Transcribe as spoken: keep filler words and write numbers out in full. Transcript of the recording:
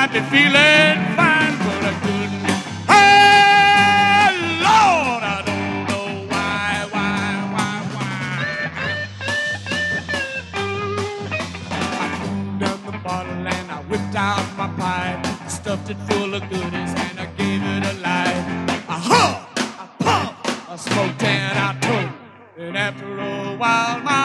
might be feeling fine, but I couldn't. Hey, Lord, I don't know why, why, why, why. I pulled down the bottle and I whipped out my pipe, stuffed it full of goodies and I gave it a light. I huffed, I puffed, I smoked and I told, and after a while my